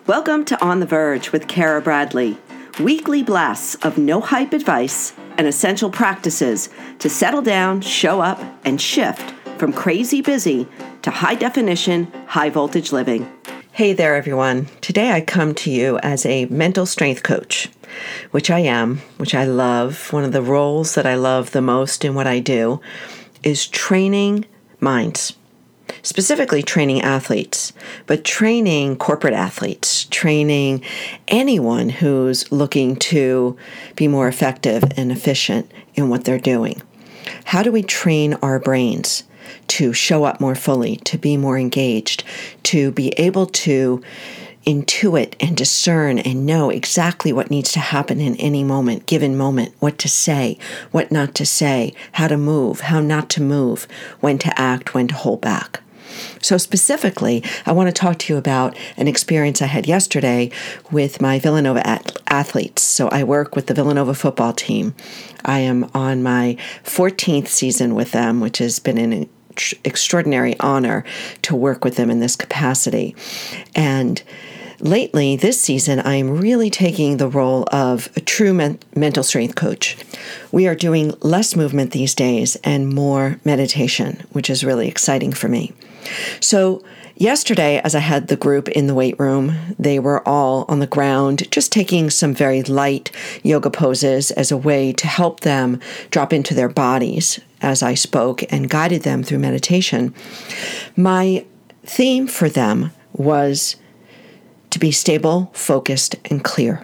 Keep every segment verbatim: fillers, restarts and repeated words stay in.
Welcome to On the Verge with Kara Bradley, weekly blasts of no-hype advice and essential practices to settle down, show up, and shift from crazy busy to high-definition, high-voltage living. Hey there, everyone. Today I come to you as a mental strength coach, which I am, which I love. One of the roles that I love the most in what I do is training minds. Specifically training athletes, but training corporate athletes, training anyone who's looking to be more effective and efficient in what they're doing. How do we train our brains to show up more fully, to be more engaged, to be able to intuit and discern and know exactly what needs to happen in any moment, given moment, what to say, what not to say, how to move, how not to move, when to act, when to hold back. So specifically, I want to talk to you about an experience I had yesterday with my Villanova at- athletes. So I work with the Villanova football team. I am on my fourteenth season with them, which has been an ex- extraordinary honor to work with them in this capacity. And lately, this season, I am really taking the role of a true men- mental strength coach. We are doing less movement these days and more meditation, which is really exciting for me. So yesterday, as I had the group in the weight room, they were all on the ground, just taking some very light yoga poses as a way to help them drop into their bodies as I spoke and guided them through meditation. My theme for them was to be stable, focused, and clear.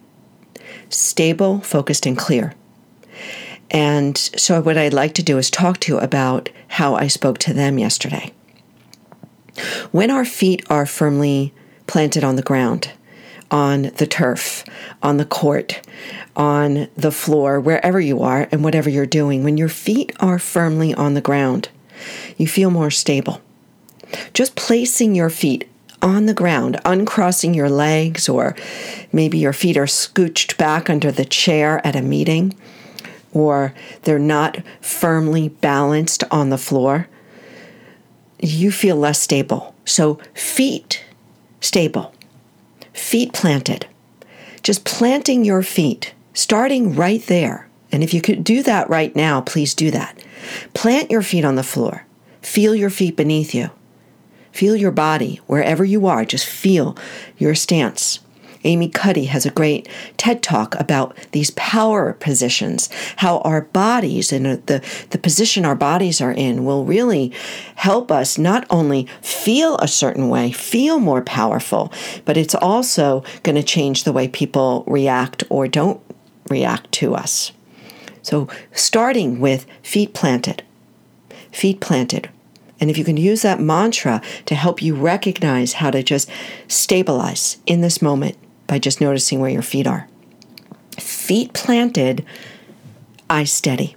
Stable, focused, and clear. And so what I'd like to do is talk to you about how I spoke to them yesterday. When our feet are firmly planted on the ground, on the turf, on the court, on the floor, wherever you are and whatever you're doing, when your feet are firmly on the ground, you feel more stable. Just placing your feet on the ground, uncrossing your legs, or maybe your feet are scooched back under the chair at a meeting, or they're not firmly balanced on the floor, you feel less stable. So feet stable, feet planted, just planting your feet, starting right there. And if you could do that right now, please do that. Plant your feet on the floor. Feel your feet beneath you. Feel your body wherever you are. Just feel your stance. Amy Cuddy has a great TED Talk about these power positions, how our bodies and the, the position our bodies are in will really help us not only feel a certain way, feel more powerful, but it's also going to change the way people react or don't react to us. So starting with feet planted, feet planted. And if you can use that mantra to help you recognize how to just stabilize in this moment by just noticing where your feet are. Feet planted, eyes steady.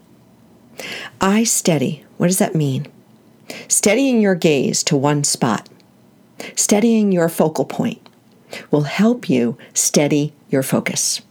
Eyes steady. What does that mean? Steadying your gaze to one spot, steadying your focal point will help you steady your focus.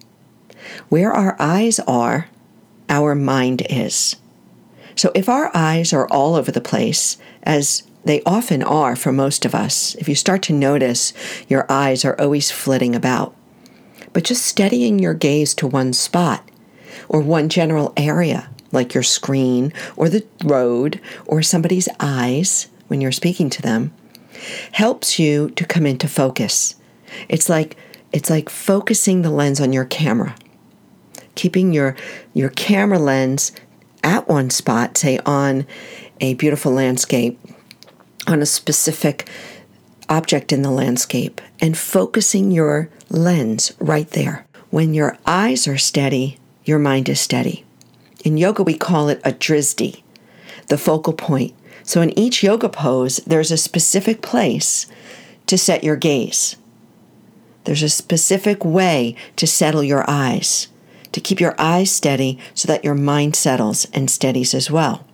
Where our eyes are, our mind is. So if our eyes are all over the place, as they often are for most of us, if you start to notice your eyes are always flitting about, but just steadying your gaze to one spot or one general area, like your screen or the road or somebody's eyes when you're speaking to them, helps you to come into focus. It's like it's like focusing the lens on your camera, keeping your your camera lens at one spot, say on a beautiful landscape, on a specific object in the landscape, and focusing your lens right there. When your eyes are steady, your mind is steady. In yoga, we call it a drishti, the focal point. So in each yoga pose, there's a specific place to set your gaze. There's a specific way to settle your eyes, to keep your eyes steady so that your mind settles and steadies as well.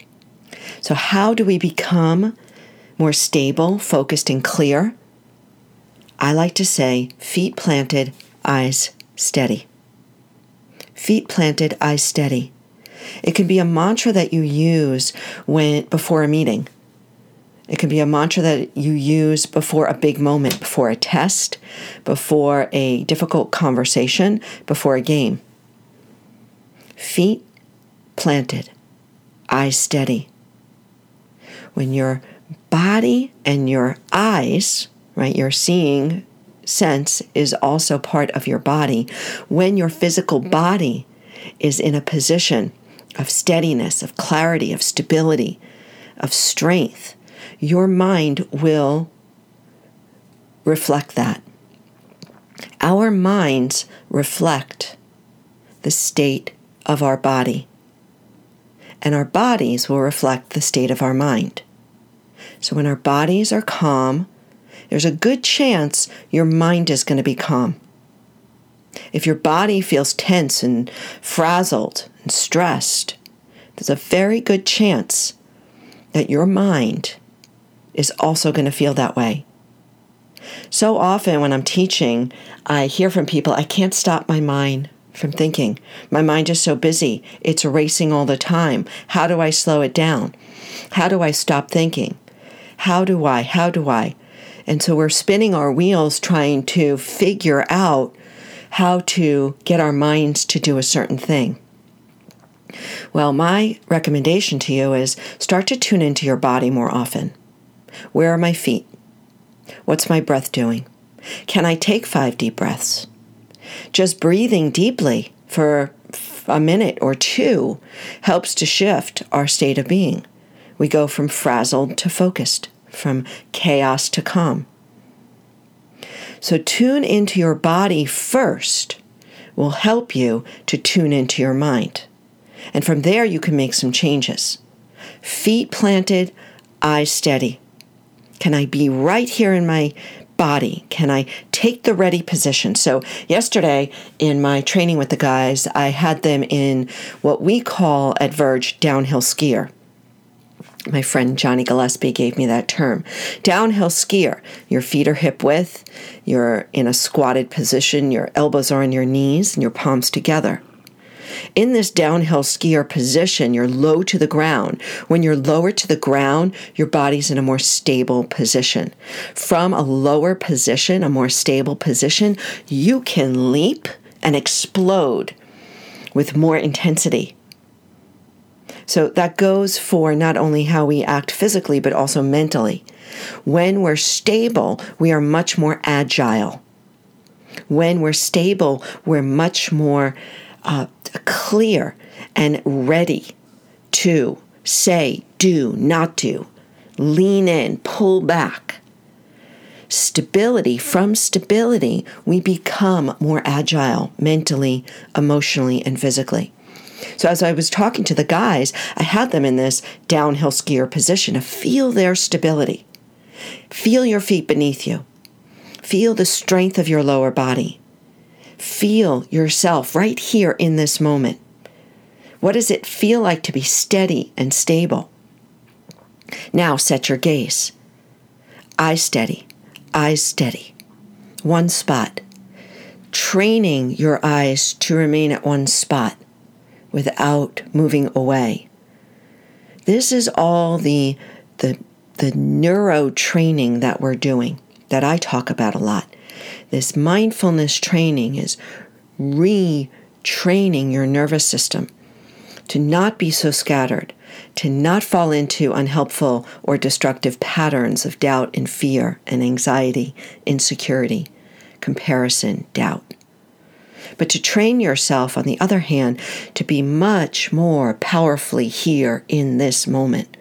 So how do we become more stable, focused, and clear? I like to say, feet planted, eyes steady. Feet planted, eyes steady. It can be a mantra that you use when before a meeting. It can be a mantra that you use before a big moment, before a test, before a difficult conversation, before a game. Feet planted, eyes steady. When your body and your eyes, right, your seeing sense is also part of your body. When your physical body is in a position of steadiness, of clarity, of stability, of strength, your mind will reflect that. Our minds reflect the state of our body, and our bodies will reflect the state of our mind. So when our bodies are calm, there's a good chance your mind is going to be calm. If your body feels tense and frazzled and stressed, there's a very good chance that your mind is also going to feel that way. So often when I'm teaching, I hear from people, I can't stop my mind from thinking. My mind is so busy. It's racing all the time. How do I slow it down? How do I stop thinking? How do I? How do I? And so we're spinning our wheels trying to figure out how to get our minds to do a certain thing. Well, my recommendation to you is start to tune into your body more often. Where are my feet? What's my breath doing? Can I take five deep breaths? Just breathing deeply for a minute or two helps to shift our state of being. We go from frazzled to focused, from chaos to calm. So tune into your body first will help you to tune into your mind. And from there, you can make some changes. Feet planted, eyes steady. Can I be right here in my body? Can I take the ready position? So yesterday in my training with the guys, I had them in what we call at Verge downhill skier. My friend Johnny Gillespie gave me that term. Downhill skier. Your feet are hip width. You're in a squatted position. Your elbows are on your knees and your palms together. In this downhill skier position, you're low to the ground. When you're lower to the ground, your body's in a more stable position. From a lower position, a more stable position, you can leap and explode with more intensity. So that goes for not only how we act physically, but also mentally. When we're stable, we are much more agile. When we're stable, we're much more uh, clear and ready to say, do, not do, lean in, pull back. Stability, from stability, we become more agile mentally, emotionally, and physically. So as I was talking to the guys, I had them in this downhill skier position to feel their stability. Feel your feet beneath you. Feel the strength of your lower body. Feel yourself right here in this moment. What does it feel like to be steady and stable? Now set your gaze. Eyes steady, eyes steady. One spot. Training your eyes to remain at one spot without moving away. This is all the, the, the neuro training that we're doing, that I talk about a lot. This mindfulness training is retraining your nervous system to not be so scattered, to not fall into unhelpful or destructive patterns of doubt and fear and anxiety, insecurity, comparison, doubt. But to train yourself, on the other hand, to be much more powerfully here in this moment.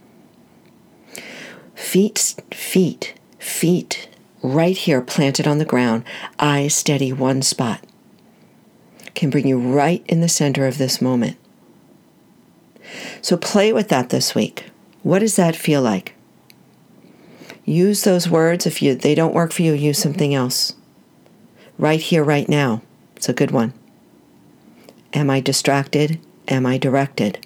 Feet, feet, feet, right here, planted on the ground, eyes steady, one spot, can bring you right in the center of this moment. So play with that this week. What does that feel like? Use those words. If you they don't work for you, use something else. Right here, right now. It's a good one. Am I distracted? Am I directed?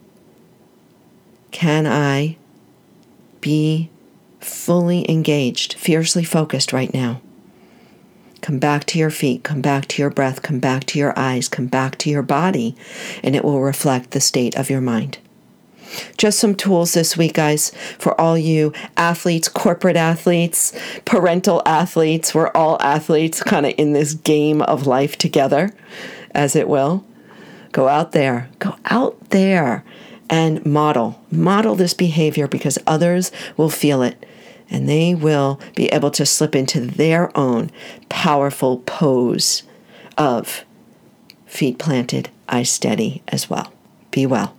Can I be fully engaged, fiercely focused right now? Come back to your feet, come back to your breath, come back to your eyes, come back to your body, and it will reflect the state of your mind. Just some tools this week, guys, for all you athletes, corporate athletes, parental athletes. We're all athletes kind of in this game of life together, as it will. Go out there. Go out there and model. Model this behavior because others will feel it and they will be able to slip into their own powerful pose of feet planted, eyes steady as well. Be well.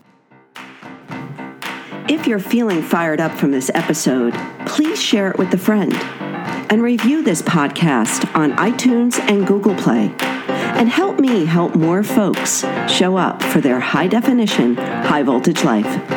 If you're feeling fired up from this episode, please share it with a friend and review this podcast on iTunes and Google Play. And help me help more folks show up for their high definition, high voltage life.